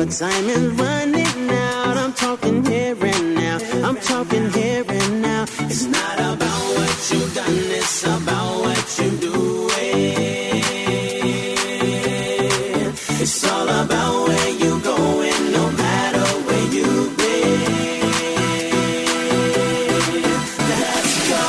but time is running out. I'm talking here and now. I'm talking here and now. It's not about what you've done, it's about what you're doing. It's all about where you're going, no matter where you've been. Let's go.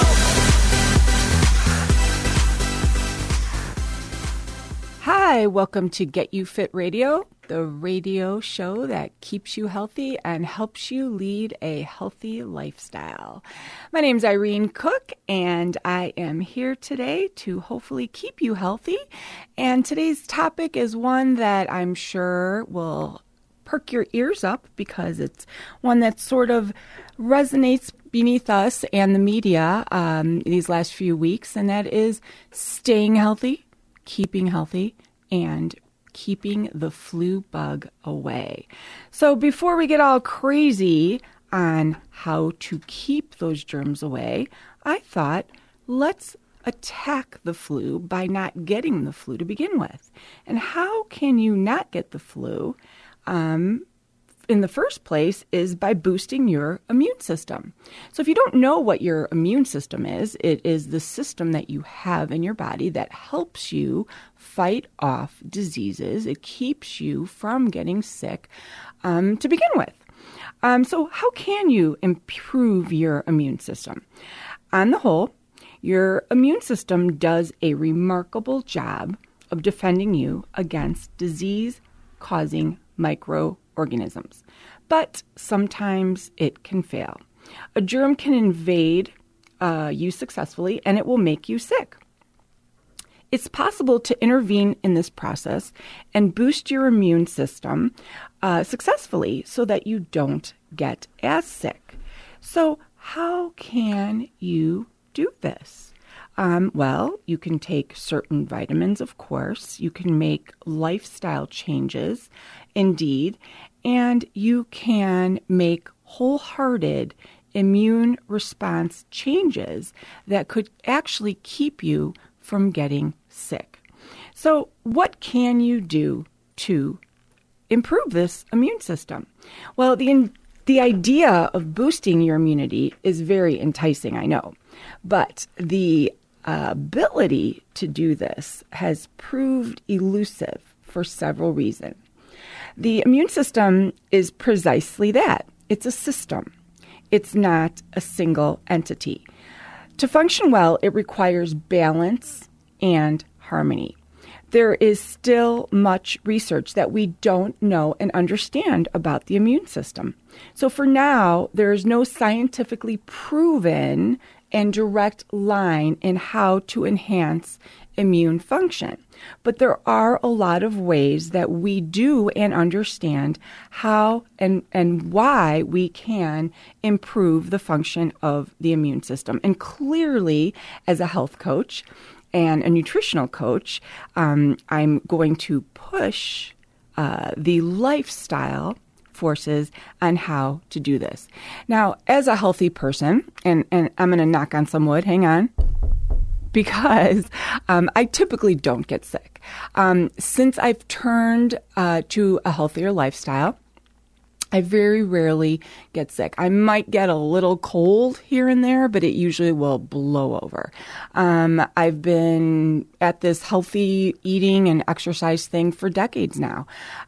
Hi, welcome to Get You Fit Radio, the radio show that keeps you healthy and helps you lead a healthy lifestyle. My name's Irene Cook, and I am here today to hopefully keep you healthy. And today's topic is one that I'm sure will perk your ears up because it's one that sort of resonates beneath us and the media these last few weeks, and that is staying healthy, keeping healthy, and keeping the flu bug away. So before we get all crazy on how to keep those germs away, I thought let's attack the flu by not getting the flu to begin with. And how can you not get the flu in the first place is by boosting your immune system. So if you don't know what your immune system is, it is the system that you have in your body that helps you fight off diseases. It keeps you from getting sick to begin with. So how can you improve your immune system? On the whole, your immune system does a remarkable job of defending you against disease-causing microorganisms, but sometimes it can fail. A germ can invade you successfully, and it will make you sick. It's possible to intervene in this process and boost your immune system successfully so that you don't get as sick. So how can you do this? Well, you can take certain vitamins, of course. You can make lifestyle changes, indeed, and you can make wholehearted immune response changes that could actually keep you from getting sick. So what can you do to improve this immune system? Well, the idea of boosting your immunity is very enticing, I know, but the ability to do this has proved elusive for several reasons. The immune system is precisely that. It's a system. It's not a single entity. To function well, it requires balance and harmony. There is still much research that we don't know and understand about the immune system. So for now, there is no scientifically proven and direct line in how to enhance immune function. But there are a lot of ways that we do and understand how and why we can improve the function of the immune system. And clearly, as a health coach and a nutritional coach, I'm going to push the lifestyle forces on how to do this. Now, as a healthy person, and I'm going to knock on some wood, hang on, because I typically don't get sick. Since I've turned to a healthier lifestyle, I very rarely get sick. I might get a little cold here and there, but it usually will blow over. I've been at this healthy eating and exercise thing for decades now.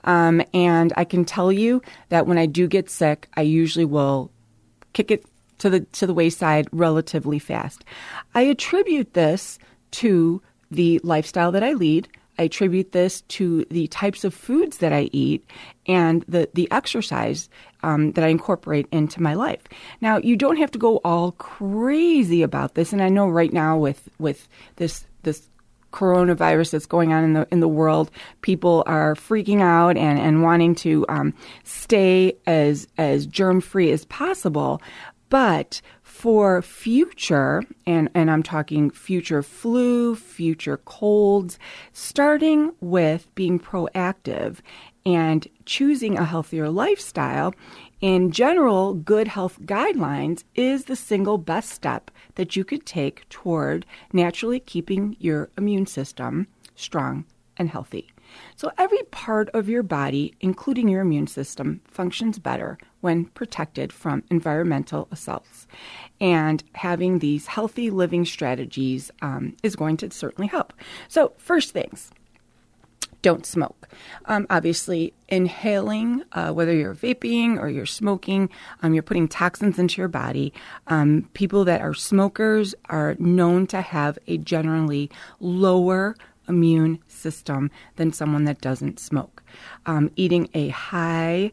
And I can tell you that when I do get sick, I usually will kick it to the wayside relatively fast. I attribute this to the lifestyle that I lead. I attribute this to the types of foods that I eat and the exercise that I incorporate into my life. Now, you don't have to go all crazy about this, and I know right now with this coronavirus that's going on in the world, people are freaking out and wanting to stay as germ-free as possible. But for future, and I'm talking future flu, future colds, starting with being proactive and choosing a healthier lifestyle, in general, good health guidelines is the single best step that you could take toward naturally keeping your immune system strong and healthy. So every part of your body, including your immune system, functions better when protected from environmental assaults. And having these healthy living strategies is going to certainly help. So first things, don't smoke. Obviously, inhaling, whether you're vaping or you're smoking, you're putting toxins into your body. People that are smokers are known to have a generally lower immune system than someone that doesn't smoke. Eating a high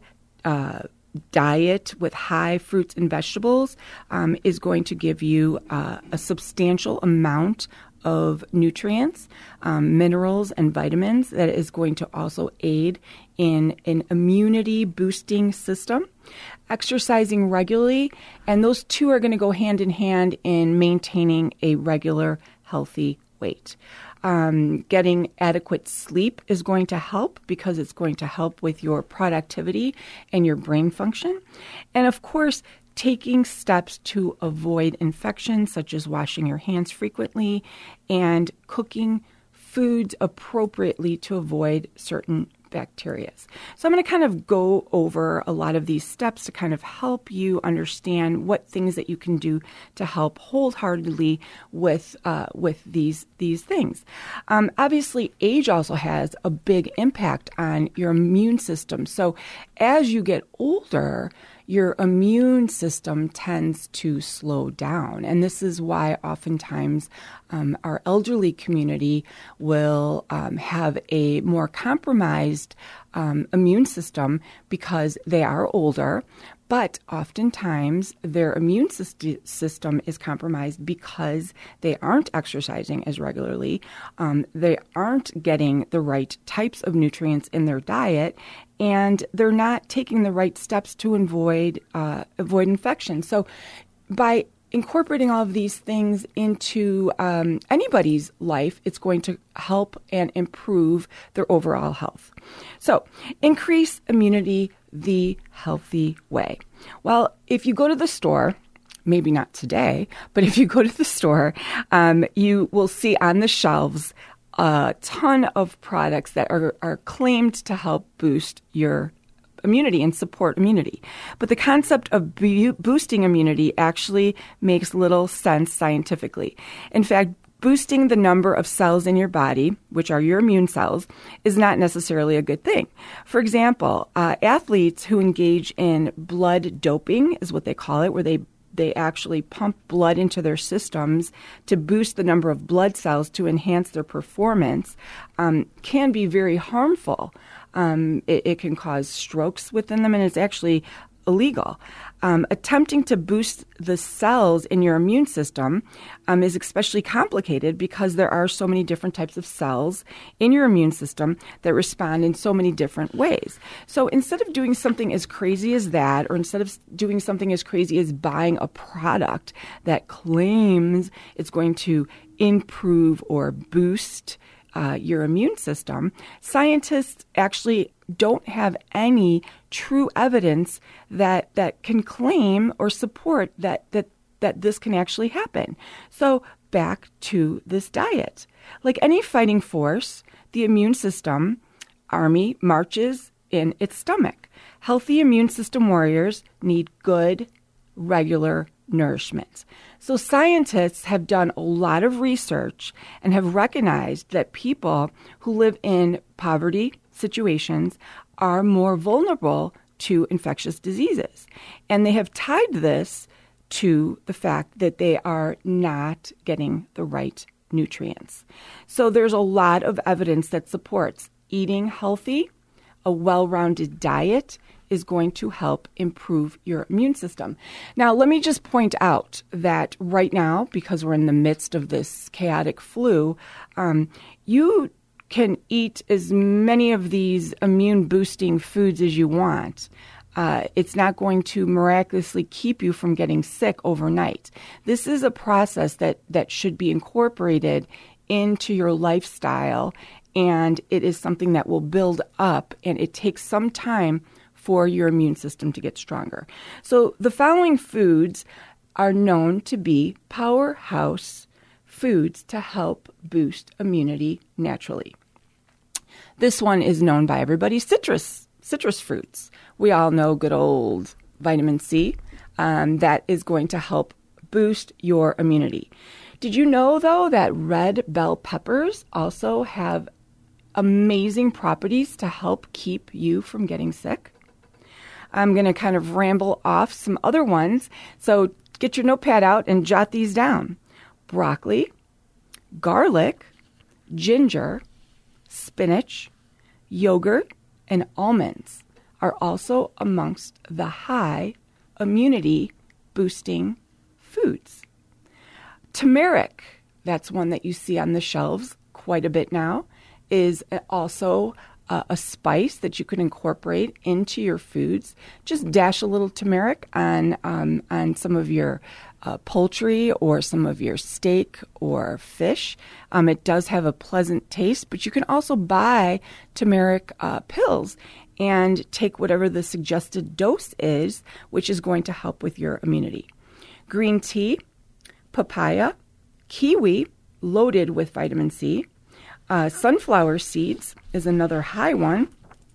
diet with high fruits and vegetables is going to give you a substantial amount of nutrients, minerals, and vitamins that is going to also aid in an immunity boosting system. Exercising regularly, and those two are going to go hand in hand in maintaining a regular healthy weight. Getting adequate sleep is going to help because it's going to help with your productivity and your brain function. And of course, taking steps to avoid infections, such as washing your hands frequently and cooking foods appropriately to avoid certain bacteria. So I'm going to kind of go over a lot of these steps to kind of help you understand what things that you can do to help wholeheartedly with these things. Obviously, age also has a big impact on your immune system. So as you get older, your immune system tends to slow down. And this is why oftentimes our elderly community will have a more compromised immune system because they are older. But oftentimes their immune system is compromised because they aren't exercising as regularly. They aren't getting the right types of nutrients in their diet, and they're not taking the right steps to avoid infection. So by incorporating all of these things into anybody's life, it's going to help and improve their overall health. So increase immunity the healthy way. Well, if you go to the store, maybe not today, but if you go to the store, you will see on the shelves a ton of products that are claimed to help boost your immunity and support immunity. But the concept of boosting immunity actually makes little sense scientifically. In fact, boosting the number of cells in your body, which are your immune cells, is not necessarily a good thing. For example, athletes who engage in blood doping is what they call it, where they actually pump blood into their systems to boost the number of blood cells to enhance their performance, can be very harmful. It can cause strokes within them, and it's actually illegal. Attempting to boost the cells in your immune system is especially complicated because there are so many different types of cells in your immune system that respond in so many different ways. So instead of doing something as crazy as that, or instead of doing something as crazy as buying a product that claims it's going to improve or boost your immune system, scientists actually don't have any true evidence that can claim or support that this can actually happen. So back to this diet. Like any fighting force, the immune system army marches in its stomach. Healthy immune system warriors need good, regular nourishment. So scientists have done a lot of research and have recognized that people who live in poverty situations are more vulnerable to infectious diseases. And they have tied this to the fact that they are not getting the right nutrients. So there's a lot of evidence that supports eating healthy, a well-rounded diet is going to help improve your immune system. Now, let me just point out that right now, because we're in the midst of this chaotic flu, you can eat as many of these immune-boosting foods as you want. It's not going to miraculously keep you from getting sick overnight. This is a process that should be incorporated into your lifestyle, and it is something that will build up, and it takes some time for your immune system to get stronger. So the following foods are known to be powerhouse foods to help boost immunity naturally. This one is known by everybody, citrus fruits. We all know good old vitamin C. That is going to help boost your immunity. Did you know, though, that red bell peppers also have amazing properties to help keep you from getting sick? I'm going to kind of ramble off some other ones, so get your notepad out and jot these down. Broccoli, garlic, ginger, spinach, yogurt, and almonds are also amongst the high immunity boosting foods. Turmeric, that's one that you see on the shelves quite a bit now, is also a spice that you can incorporate into your foods. Just dash a little turmeric on some of your poultry or some of your steak or fish. It does have a pleasant taste, but you can also buy turmeric pills and take whatever the suggested dose is, which is going to help with your immunity. Green tea, papaya, kiwi, loaded with vitamin C. Sunflower seeds is another high one.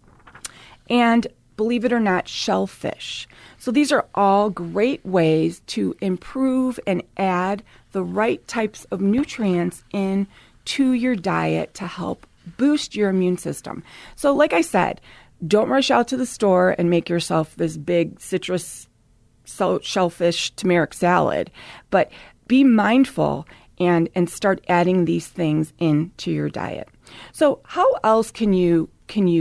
And believe it or not, shellfish. So these are all great ways to improve and add the right types of nutrients into your diet to help boost your immune system. So like I said, don't rush out to the store and make yourself this big citrus shellfish turmeric salad, but be mindful and start adding these things into your diet. So how else can you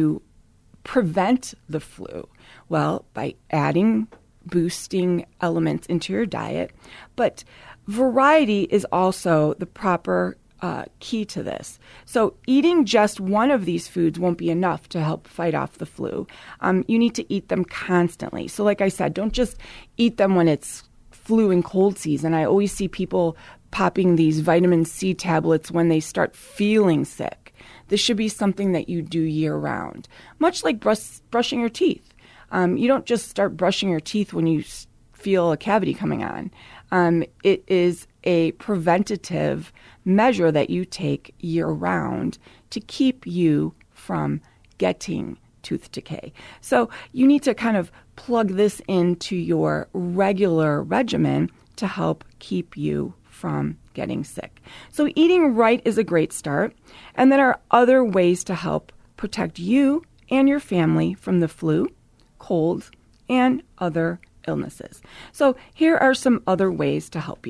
prevent the flu? Well, by adding boosting elements into your diet, but variety is also the proper key to this. So eating just one of these foods won't be enough to help fight off the flu. You need to eat them constantly. So like I said, don't just eat them when it's flu and cold season. I always see people popping these vitamin C tablets when they start feeling sick. This should be something that you do year-round, much like brushing your teeth. You don't just start brushing your teeth when you feel a cavity coming on. It is a preventative measure that you take year-round to keep you from getting tooth decay. So you need to kind of plug this into your regular regimen to help keep you from getting sick. So eating right is a great start. And there are other ways to help protect you and your family from the flu, colds, and other illnesses. So here are some other ways to help you.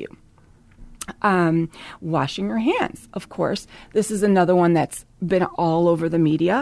Washing your hands, of course. This is another one that's been all over the media.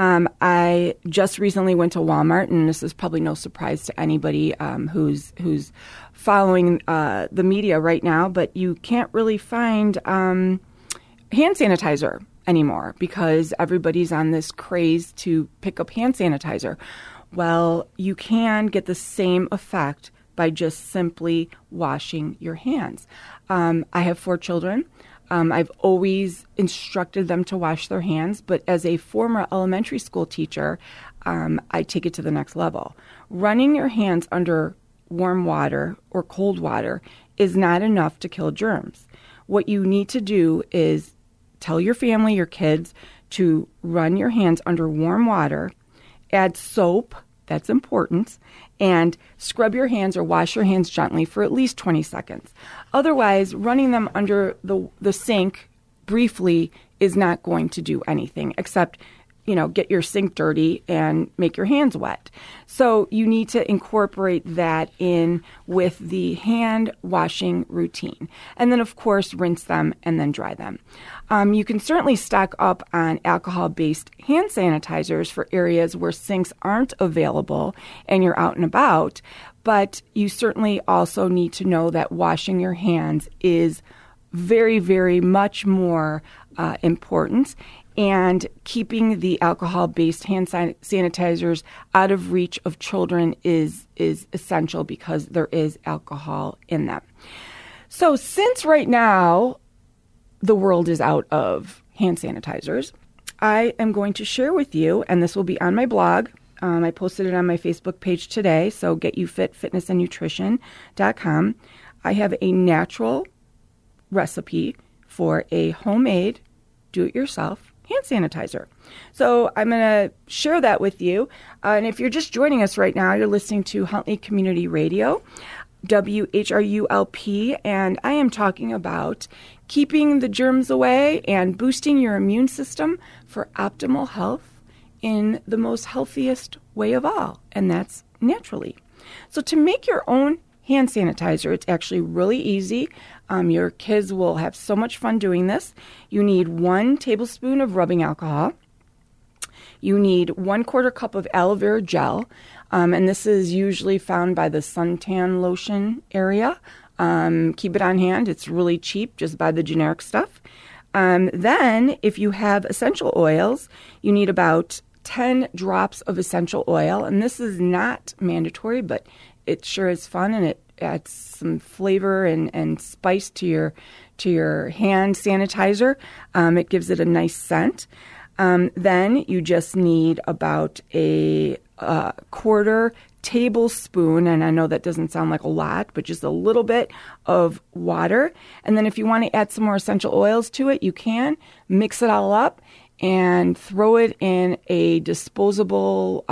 I just recently went to Walmart, and this is probably no surprise to anybody who's following the media right now, but you can't really find hand sanitizer anymore because everybody's on this craze to pick up hand sanitizer. Well, you can get the same effect by just simply washing your hands. I have 4 children. I've always instructed them to wash their hands, but as a former elementary school teacher, I take it to the next level. Running your hands under warm water or cold water is not enough to kill germs. What you need to do is tell your family, your kids, to run your hands under warm water, add soap, that's important, and scrub your hands or wash your hands gently for at least 20 seconds. Otherwise, running them under the sink briefly is not going to do anything except, get your sink dirty and make your hands wet. So you need to incorporate that in with the hand washing routine. And then, of course, rinse them and then dry them. You can certainly stock up on alcohol-based hand sanitizers for areas where sinks aren't available and you're out and about, but you certainly also need to know that washing your hands is very, very much more important, and keeping the alcohol-based hand sanitizers out of reach of children is essential because there is alcohol in them. So since right now the world is out of hand sanitizers, I am going to share with you, and this will be on my blog. I posted it on my Facebook page today, so GetYouFitFitnessAndNutrition.com. I have a natural recipe for a homemade, do-it-yourself hand sanitizer. So I'm going to share that with you. And if you're just joining us right now, you're listening to Huntley Community Radio, WHRULP, and I am talking about keeping the germs away and boosting your immune system for optimal health in the most healthiest way of all, and that's naturally. So to make your own hand sanitizer, it's actually really easy. Your kids will have so much fun doing this. You need 1 tablespoon of rubbing alcohol. You need 1/4 cup of aloe vera gel, and this is usually found by the suntan lotion area. Keep it on hand. It's really cheap. Just buy the generic stuff. Then, if you have essential oils, you need about 10 drops of essential oil, and this is not mandatory, but it sure is fun, and it adds some flavor and spice to your hand sanitizer. It gives it a nice scent. Then you just need about a 1/4 tablespoon, and I know that doesn't sound like a lot, but just a little bit of water. And then if you want to add some more essential oils to it, you can mix it all up and throw it in a disposable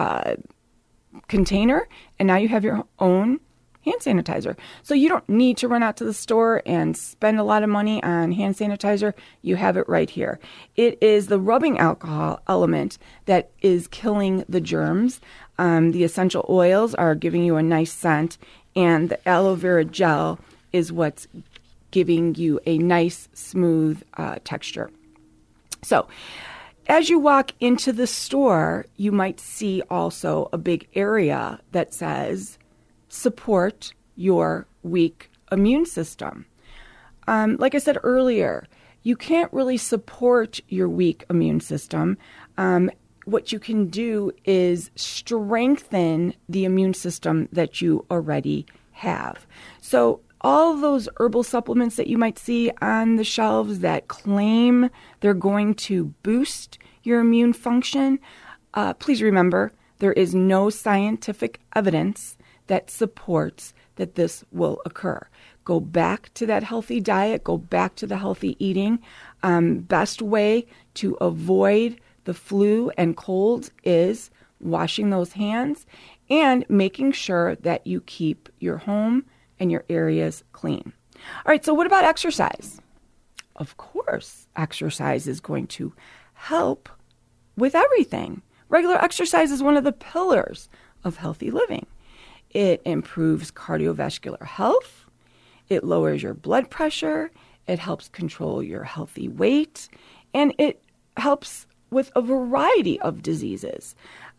container, and now you have your own hand sanitizer. So you don't need to run out to the store and spend a lot of money on hand sanitizer. You have it right here. It is the rubbing alcohol element that is killing the germs. The essential oils are giving you a nice scent, and the aloe vera gel is what's giving you a nice, smooth texture. So as you walk into the store, you might see also a big area that says, support your weak immune system. Like I said earlier, you can't really support your weak immune system. What you can do is strengthen the immune system that you already have. So all those herbal supplements that you might see on the shelves that claim they're going to boost your immune function, please remember there is no scientific evidence that supports that this will occur. Go back to that healthy diet. Go back to the healthy eating. Best way to avoid the flu and colds is washing those hands and making sure that you keep your home and your areas clean. All right, so what about exercise? Of course, exercise is going to help with everything. Regular exercise is one of the pillars of healthy living. It improves cardiovascular health. It lowers your blood pressure. It helps control your healthy weight. And it helps with a variety of diseases.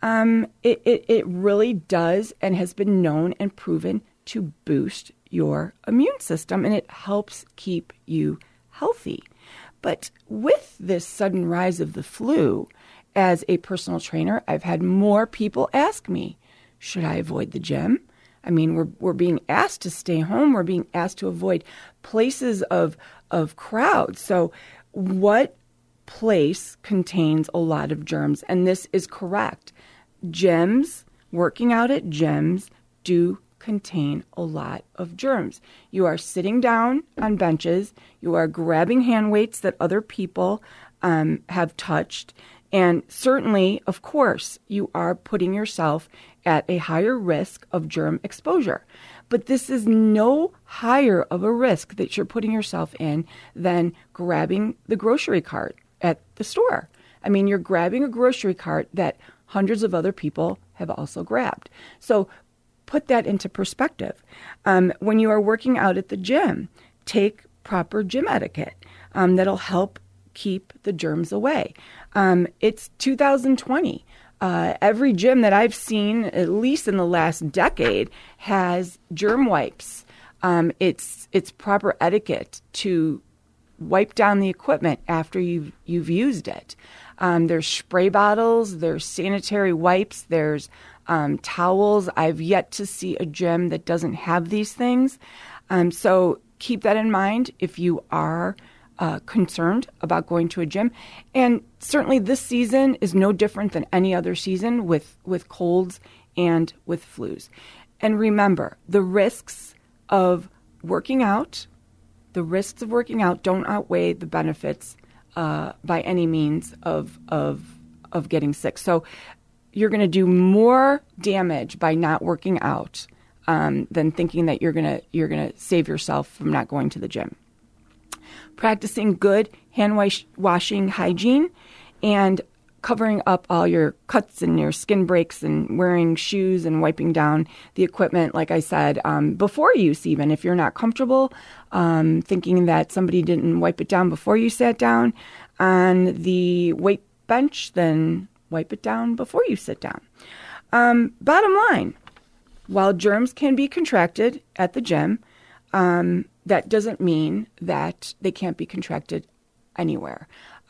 It really does and has been known and proven to boost your immune system, and it helps keep you healthy. But with this sudden rise of the flu, as a personal trainer, I've had more people ask me, should I avoid the gym? I mean, we're being asked to stay home. We're being asked to avoid places of crowds. So what place contains a lot of germs? And this is correct. Gyms, working out at gyms, do contain a lot of germs. You are sitting down on benches. You are grabbing hand weights that other people have touched. And certainly, of course, you are putting yourself at a higher risk of germ exposure. But this is no higher of a risk that you're putting yourself in than grabbing the grocery cart at the store. I mean, you're grabbing a grocery cart that hundreds of other people have also grabbed. So put that into perspective. When you are working out at the gym, take proper gym etiquette. That'll help keep the germs away. It's 2020. Every gym that I've seen, at least in the last decade, has germ wipes. It's proper etiquette to wipe down the equipment after you've used it. There's spray bottles, there's sanitary wipes, there's towels. I've yet to see a gym that doesn't have these things. So keep that in mind if you are concerned about going to a gym. And certainly this season is no different than any other season with colds and with flus. And remember, the risks of working out don't outweigh the benefits by any means of getting sick. So you're going to do more damage by not working out than thinking that you're gonna save yourself from not going to the gym. Practicing good hand washing hygiene and covering up all your cuts and your skin breaks and wearing shoes and wiping down the equipment, like I said, before use even. If you're not comfortable thinking that somebody didn't wipe it down before you sat down on the weight bench, then wipe it down before you sit down. Bottom line, while germs can be contracted at the gym, that doesn't mean that they can't be contracted anywhere.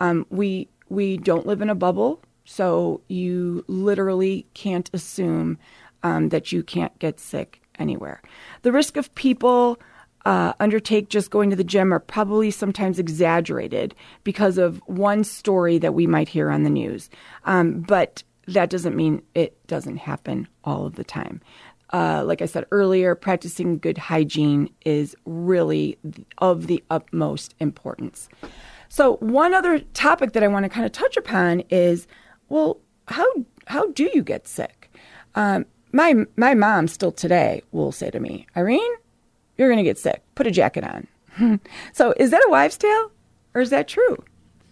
We don't live in a bubble, so you literally can't assume that you can't get sick anywhere. The risk of people undertake just going to the gym are probably sometimes exaggerated because of one story that we might hear on the news. But that doesn't mean it doesn't happen all of the time. Like I said earlier, practicing good hygiene is really of the utmost importance. So one other topic that I want to kind of touch upon is, well, how do you get sick? My mom still today will say to me, Irene, you're going to get sick. Put a jacket on. So is that a wives' tale or is that true?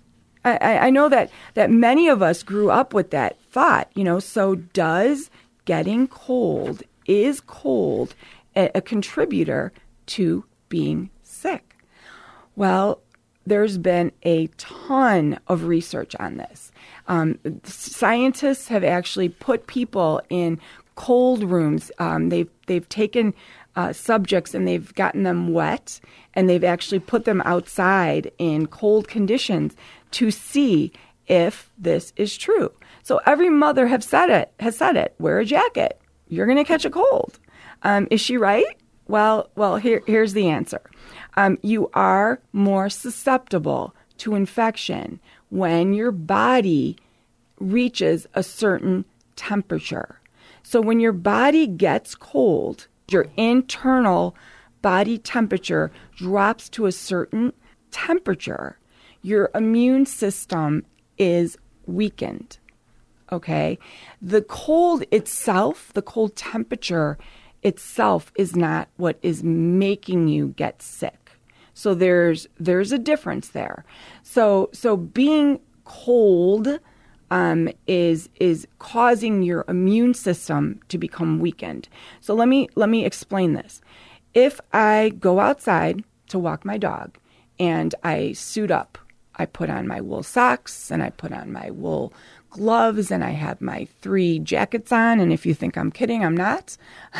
I know that many of us grew up with that thought, so does getting cold, is cold a contributor to being sick? Well, there's been a ton of research on this. Scientists have actually put people in cold rooms. They've taken subjects and they've gotten them wet, and they've actually put them outside in cold conditions to see if this is true. So every mother has said it. Wear a jacket. You're going to catch a cold. Is she right? Well, here's the answer. You are more susceptible to infection when your body reaches a certain temperature. So when your body gets cold, your internal body temperature drops to a certain temperature, your immune system is weakened. Okay? The cold itself, the cold temperature itself is not what is making you get sick. So there's a difference there. So being cold is causing your immune system to become weakened. So let me explain this. If I go outside to walk my dog and I suit up, I put on my wool socks and I put on my wool gloves and I have my 3 jackets on, and if you think I'm kidding, I'm not.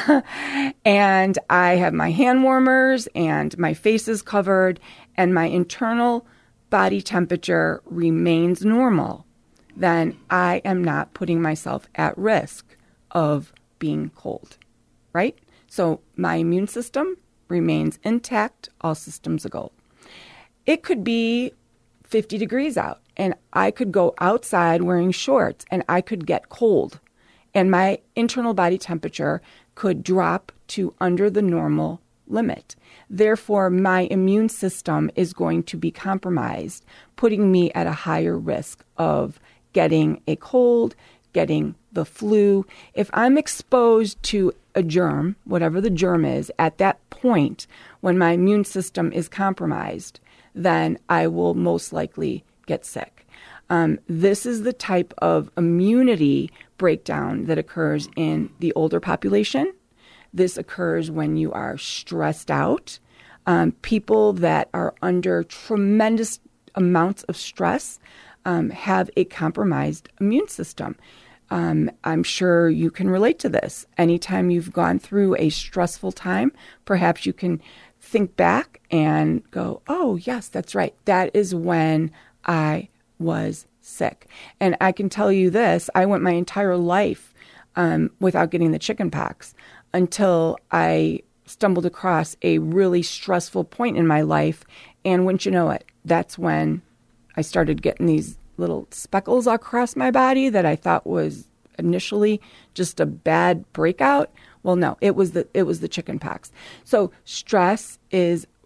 And I have my hand warmers and my face is covered and my internal body temperature remains normal, then I am not putting myself at risk of being cold, right? So my immune system remains intact, all systems go. It could be 50 degrees out, and I could go outside wearing shorts, and I could get cold, and my internal body temperature could drop to under the normal limit. Therefore, my immune system is going to be compromised, putting me at a higher risk of getting a cold, getting the flu. If I'm exposed to a germ, whatever the germ is, at that point when my immune system is compromised, then I will most likely get sick. This is the type of immunity breakdown that occurs in the older population. This occurs when you are stressed out. People that are under tremendous amounts of stress have a compromised immune system. I'm sure you can relate to this. Anytime you've gone through a stressful time, perhaps you can think back and go, oh, yes, that's right. That is when I was sick. And I can tell you this, I went my entire life without getting the chicken pox until I stumbled across a really stressful point in my life. And wouldn't you know it, that's when I started getting these little speckles across my body that I thought was initially just a bad breakout. Well, no, it was the chicken pox. So stress is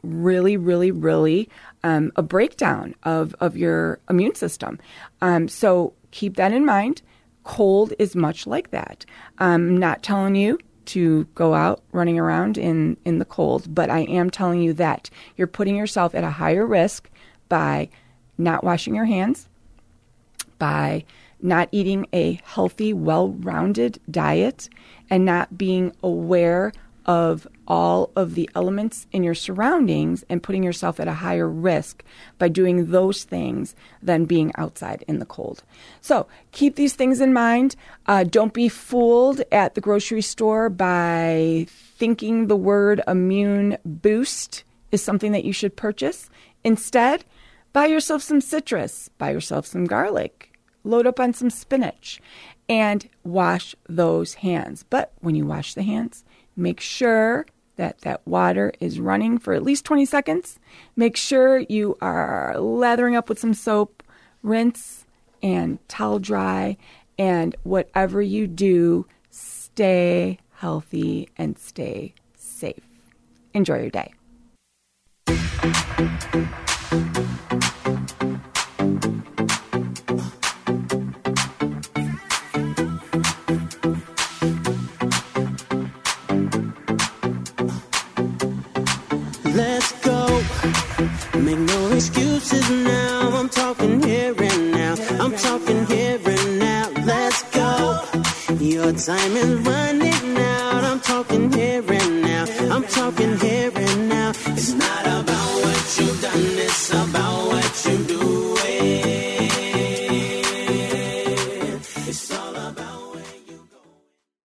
really, really, really a breakdown of your immune system. So keep that in mind. Cold is much like that. I'm not telling you to go out running around in the cold, but I am telling you that you're putting yourself at a higher risk by not washing your hands, by not eating a healthy, well-rounded diet, and not being aware of all of the elements in your surroundings and putting yourself at a higher risk by doing those things than being outside in the cold. So keep these things in mind. Don't be fooled at the grocery store by thinking the word immune boost is something that you should purchase. Instead, buy yourself some citrus, buy yourself some garlic, load up on some spinach, and wash those hands. But when you wash the hands, make sure that that water is running for at least 20 seconds. Make sure you are lathering up with some soap, rinse and towel dry, and whatever you do, stay healthy and stay safe. Enjoy your day. Let's go. Make no excuses now. I'm talking here and now. I'm talking here and now. Let's go. Your time is running out. I'm talking here and now. I'm talking here and now. It's not